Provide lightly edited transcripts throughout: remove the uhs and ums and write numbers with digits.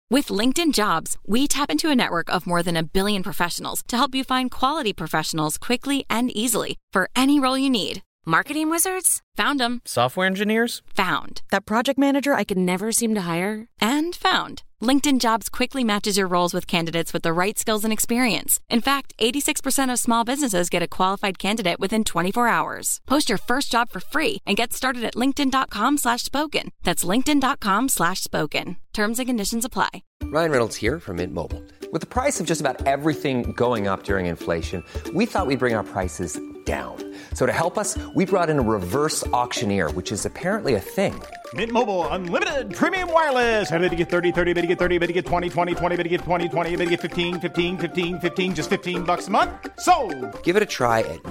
With LinkedIn Jobs, we tap into a network of more than 1 billion professionals to help you find quality professionals quickly and easily for any role you need. Marketing wizards? Found them. Software engineers? Found. That project manager I could never seem to hire? And found. LinkedIn Jobs quickly matches your roles with candidates with the right skills and experience. In fact, 86% of small businesses get a qualified candidate within 24 hours. Post your first job for free and get started at linkedin.com/spoken. That's linkedin.com/spoken. Terms and conditions apply. Ryan Reynolds here from Mint Mobile. With the price of just about everything going up during inflation, we thought we'd bring our prices down. So to help us, we brought in a reverse auctioneer, which is apparently a thing. Mint Mobile Unlimited Premium Wireless. How to get 30, 30, bit to get 30, bit to get 20, 20, 20, bit to get 20, 20, bit to get 15, 15, 15, 15, just $15 a month? Sold! Give it a try at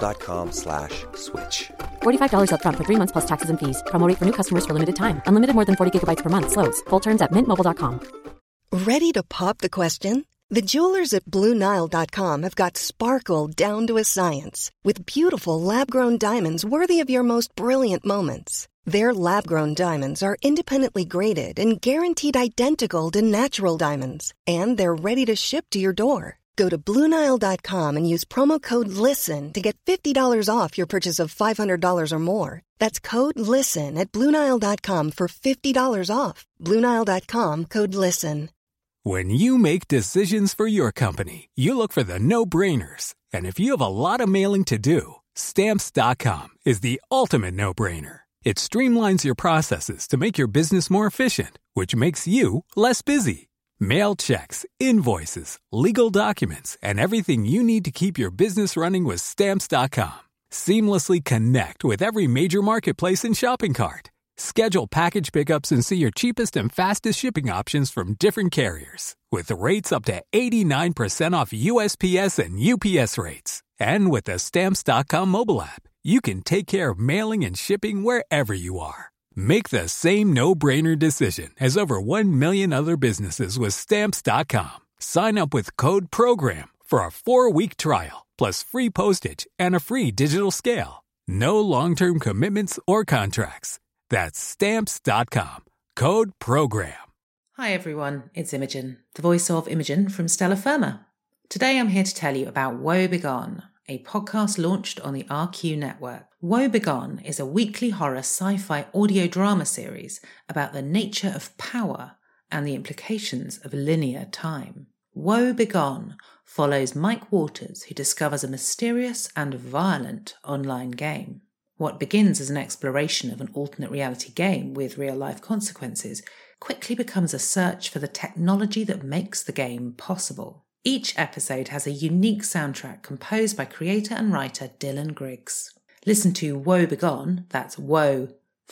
mintmobile.com/switch. $45 up front for 3 months plus taxes and fees. Promo rate for new customers for limited time. Unlimited more than 40 gigabytes per month. Slows full terms at mintmobile.com. Ready to pop the question? The jewelers at BlueNile.com have got sparkle down to a science with beautiful lab-grown diamonds worthy of your most brilliant moments. Their lab-grown diamonds are independently graded and guaranteed identical to natural diamonds, and they're ready to ship to your door. Go to BlueNile.com and use promo code LISTEN to get $50 off your purchase of $500 or more. That's code LISTEN at BlueNile.com for $50 off. BlueNile.com, code LISTEN. When you make decisions for your company, you look for the no-brainers. And if you have a lot of mailing to do, Stamps.com is the ultimate no-brainer. It streamlines your processes to make your business more efficient, which makes you less busy. Mail checks, invoices, legal documents, and everything you need to keep your business running with Stamps.com. Seamlessly connect with every major marketplace and shopping cart. Schedule package pickups and see your cheapest and fastest shipping options from different carriers, with rates up to 89% off USPS and UPS rates. And with the Stamps.com mobile app, you can take care of mailing and shipping wherever you are. Make the same no-brainer decision as over 1 million other businesses with Stamps.com. Sign up with code PROGRAM for a 4-week trial, plus free postage and a free digital scale. No long-term commitments or contracts. That's Stamps.com. Code PROGRAM. Hi everyone, it's Imogen, the voice of Imogen from Stella Firma. Today I'm here to tell you about Woe Begone, a podcast launched on the RQ network. Woe Begone is a weekly horror sci-fi audio drama series about the nature of power and the implications of linear time. Woe Begone follows Mike Waters, who discovers a mysterious and violent online game. What begins as an exploration of an alternate reality game with real-life consequences quickly becomes a search for the technology that makes the game possible. Each episode has a unique soundtrack composed by creator and writer Dylan Griggs. Listen to Woe Begone, that's Woe,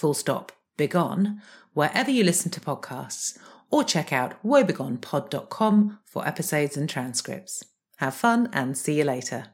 Begone, wherever you listen to podcasts, or check out woebegonepod.com for episodes and transcripts. Have fun and see you later.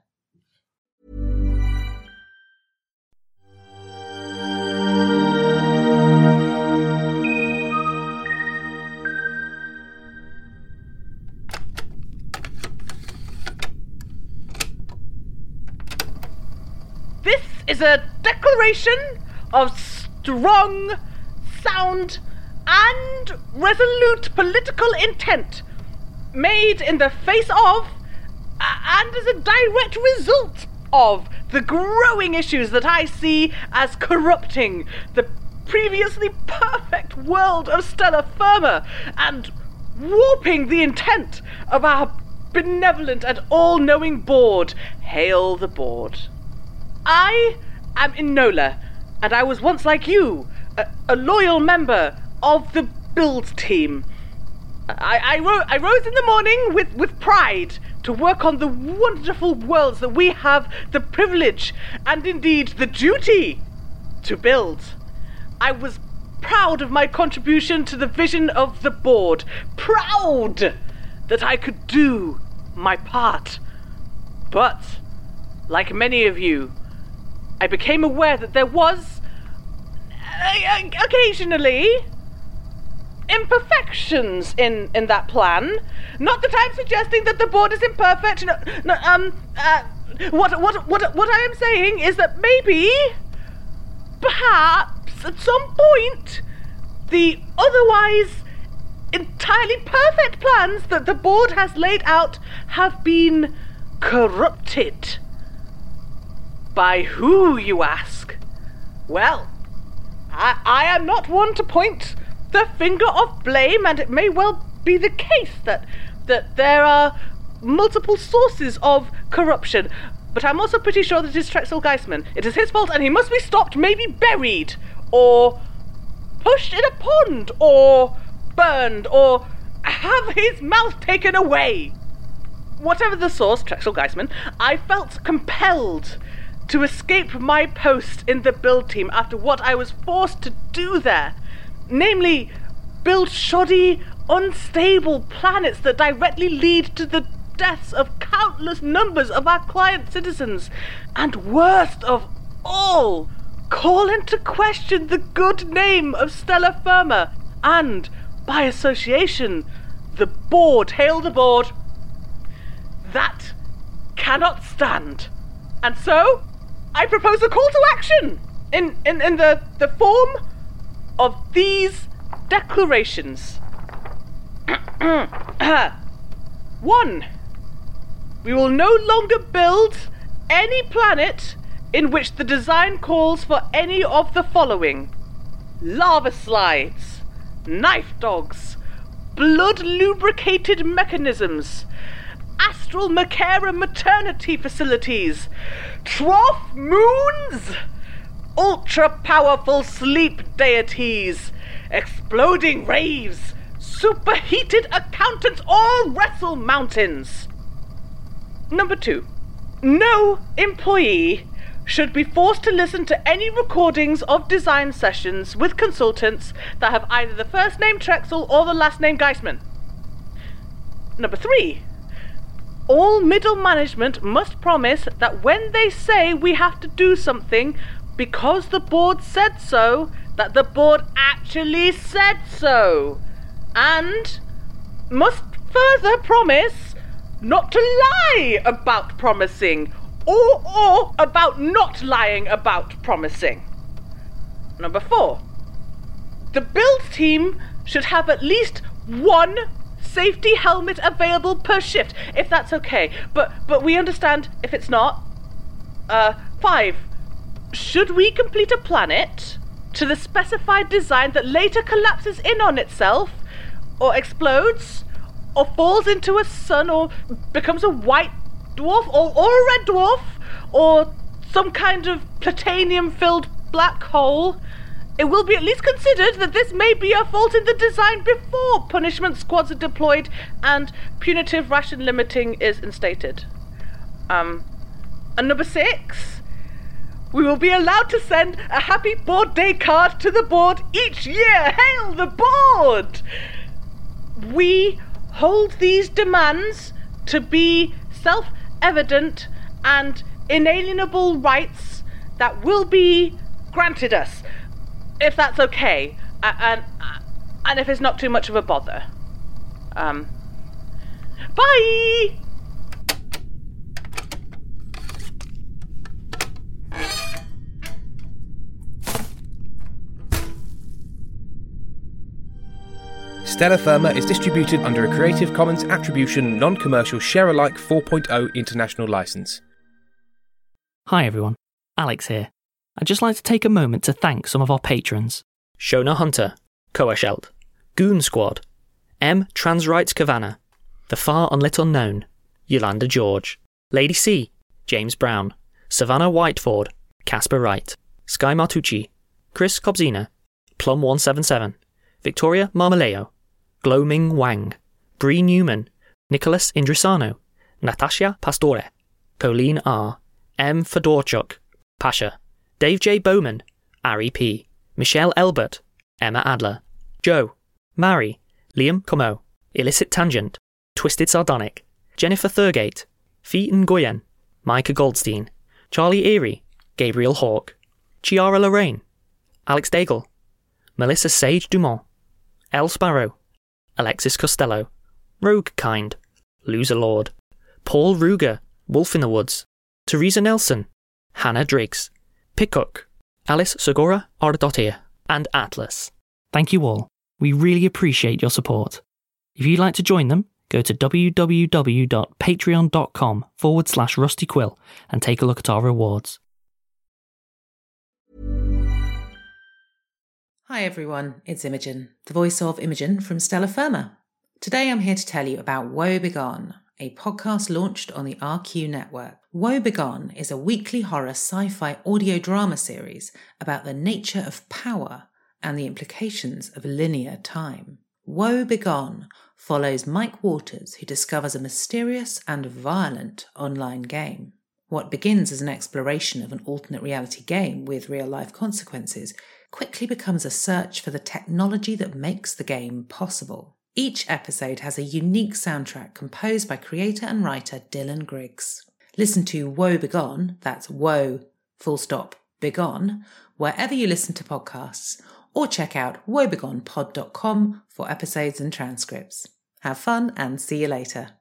This is a declaration of strong, sound, and resolute political intent, made in the face of, and as a direct result of, the growing issues that I see as corrupting the previously perfect world of Stella Firma, and warping the intent of our benevolent and all-knowing board. Hail the board. I am Enola, and I was once like you, a loyal member of the build team. I rose in the morning with pride to work on the wonderful worlds that we have the privilege and indeed the duty to build. I was proud of my contribution to the vision of the board, proud that I could do my part. But, like many of you, I became aware that there was, occasionally, imperfections in that plan. Not that I'm suggesting that the board is imperfect. What I am saying is that maybe, perhaps, at some point, the otherwise entirely perfect plans that the board has laid out have been corrupted. By who, you ask? Well, I am not one to point the finger of blame, and it may well be the case that there are multiple sources of corruption, but I'm also pretty sure that it is Trexel Geisman. It is his fault, and he must be stopped, maybe buried, or pushed in a pond, or burned, or have his mouth taken away. Whatever the source, Trexel Geisman, I felt compelled to escape my post in the build team after what I was forced to do there. Namely, build shoddy, unstable planets that directly lead to the deaths of countless numbers of our client citizens. And worst of all, call into question the good name of Stellar Firma and, by association, the board. Hail the board. That cannot stand. And so, I propose a call to action in the form of these declarations. 1. We will no longer build any planet in which the design calls for any of the following: lava slides, knife dogs, blood-lubricated mechanisms, astral Makara maternity facilities, trough moons, ultra-powerful sleep deities, exploding raves, superheated accountants, or wrestle mountains. 2. No employee should be forced to listen to any recordings of design sessions with consultants that have either the first name Trexel or the last name Geisman. 3. All middle management must promise that when they say we have to do something because the board said so, that the board actually said so. And must further promise not to lie about promising or about not lying about promising. 4. The build team should have at least one safety helmet available per shift, if that's okay. But we understand if it's not. 5. Should we complete a planet to the specified design that later collapses in on itself, or explodes, or falls into a sun, or becomes a white dwarf, or a red dwarf, or some kind of plutonium-filled black hole, it will be at least considered that this may be a fault in the design before punishment squads are deployed and punitive ration limiting is instated. And 6, we will be allowed to send a happy board day card to the board each year. Hail the board! We hold these demands to be self-evident and inalienable rights that will be granted us, if that's okay, and if it's not too much of a bother. Bye! Stellar Firma is distributed under a Creative Commons Attribution Non-Commercial Share-alike 4.0 international license. Hi everyone, Alex here. I'd just like to take a moment to thank some of our patrons. Shona Hunter, Koashelt, Goon Squad, M. Transrights Kavanagh, The Far and Little Known, Yolanda George, Lady C, James Brown, Savannah Whiteford, Casper Wright, Sky Martucci, Chris Kobzina, Plum 177, Victoria Marmaleo, Glowming Wang, Bree Newman, Nicholas Indrisano, Natasha Pastore, Colleen R, M. Fedorchuk, Pasha, Dave J. Bowman, Ari P, Michelle Elbert, Emma Adler, Joe, Mary, Liam Como, Illicit Tangent, Twisted Sardonic, Jennifer Thurgate, Fee Nguyen, Micah Goldstein, Charlie Erie, Gabriel Hawke, Chiara Lorraine, Alex Daigle, Melissa Sage Dumont, Elle Sparrow, Alexis Costello, Rogue Kind, Loser Lord, Paul Ruger, Wolf in the Woods, Teresa Nelson, Hannah Driggs, Pickhook, Alice Segura Ardottir, and Atlas. Thank you all. We really appreciate your support. If you'd like to join them, go to www.patreon.com/rustyquill and take a look at our rewards. Hi everyone, it's Imogen, the voice of Imogen from Stella Firma. Today I'm here to tell you about Woe Begone, a podcast launched on the RQ network. Woe Begone is a weekly horror sci-fi audio drama series about the nature of power and the implications of linear time. Woe Begone follows Mike Waters, who discovers a mysterious and violent online game. What begins as an exploration of an alternate reality game with real-life consequences quickly becomes a search for the technology that makes the game possible. Each episode has a unique soundtrack composed by creator and writer Dylan Griggs. Listen to Woe Begone, that's Woe, Begone, wherever you listen to podcasts, or check out woebegonepod.com for episodes and transcripts. Have fun and see you later.